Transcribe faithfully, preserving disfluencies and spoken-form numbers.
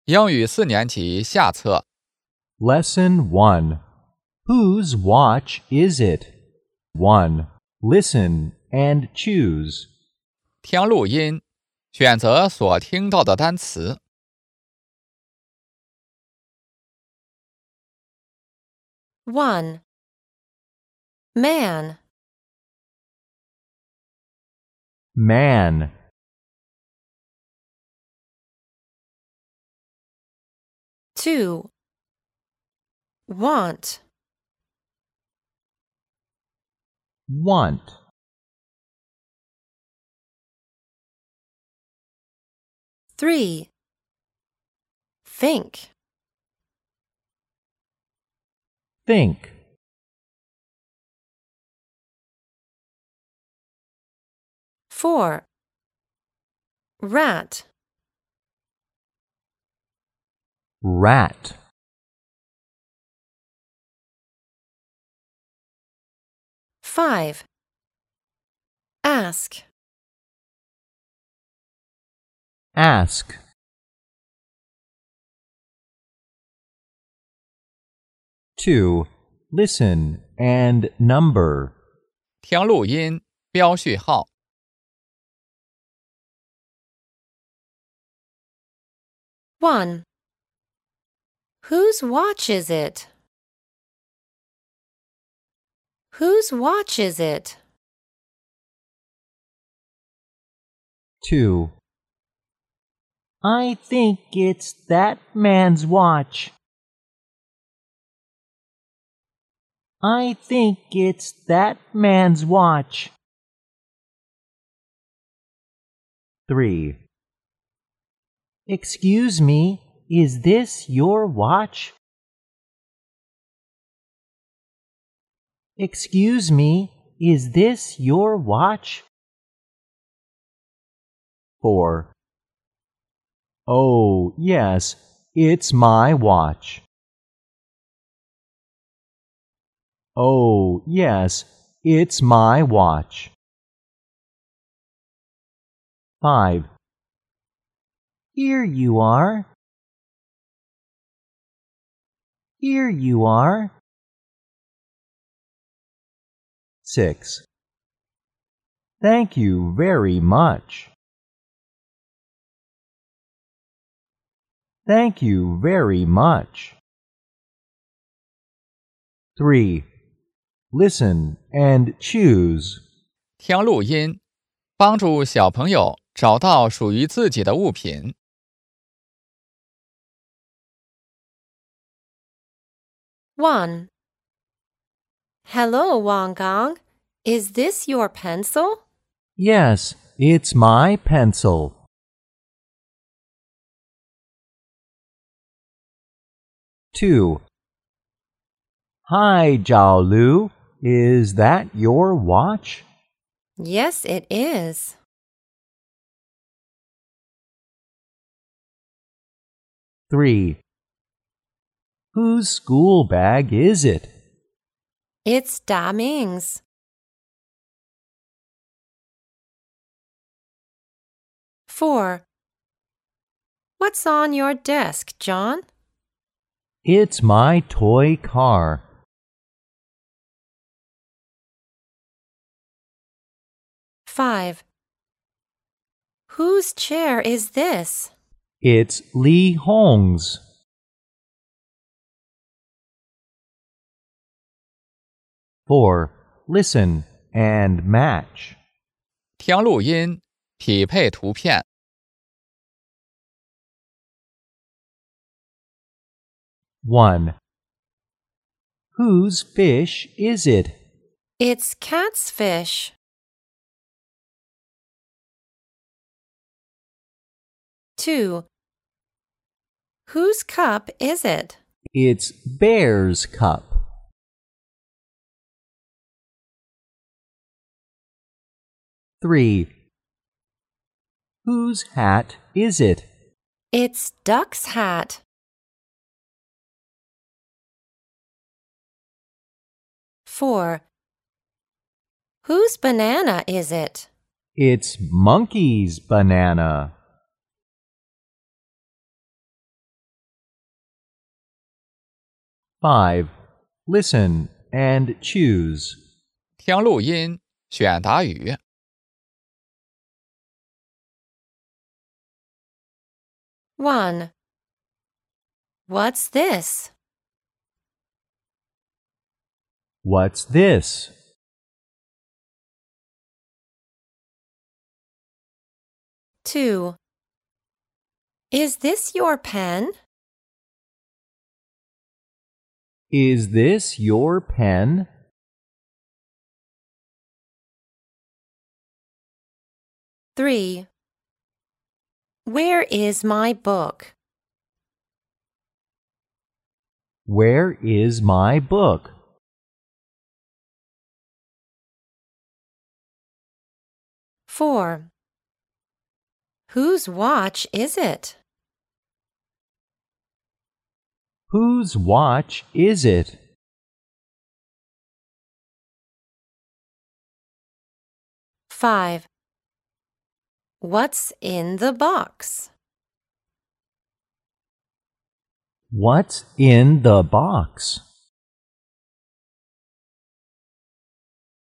英语四年级下册 Lesson one. Whose watch is it? one. Listen and choose. 听录音，选择所听到的单词。 one. Man. Man. two. Want. Want. three. Think. Think. four. Rat. Rat. five. Ask. Ask. two. Listen and number. 听录音，标序号。 one. Whose watch is it? Whose watch is it? two. I think it's that man's watch. I think it's that man's watch. three. Excuse me, is this your watch? Excuse me, is this your watch? four. Oh, yes, it's my watch. Oh, yes, it's my watch. five. Here you are. Here you are. six. Thank you very much. Thank you very much. three. Listen and choose. 听录音，帮助小朋友找到属于自己的物品。 one. Hello, Wangang. Is this your pencil? Yes, it's my pencil. two. Hi, Zhao Lu. Is that your watch? Yes, it is. three. Whose school bag is it? It's Da Ming's. four. What's on your desk, John? It's my toy car. five. Whose chair is this? It's Li Hong's. four. Listen and match. 听录音，匹配图片。 one. Whose fish is it? It's Cat's fish. two. Whose cup is it? It's Bear's cup. three. Whose hat is it? It's Duck's hat. four. Whose banana is it? It's Monkey's banana. five. Listen and choose. 听录音，选答语。 one. What's this? What's this? two. Is this your pen? Is this your pen? three. Where is my book? Where is my book? four. Whose watch is it? Whose watch is it? five. What's in the box? What's in the box?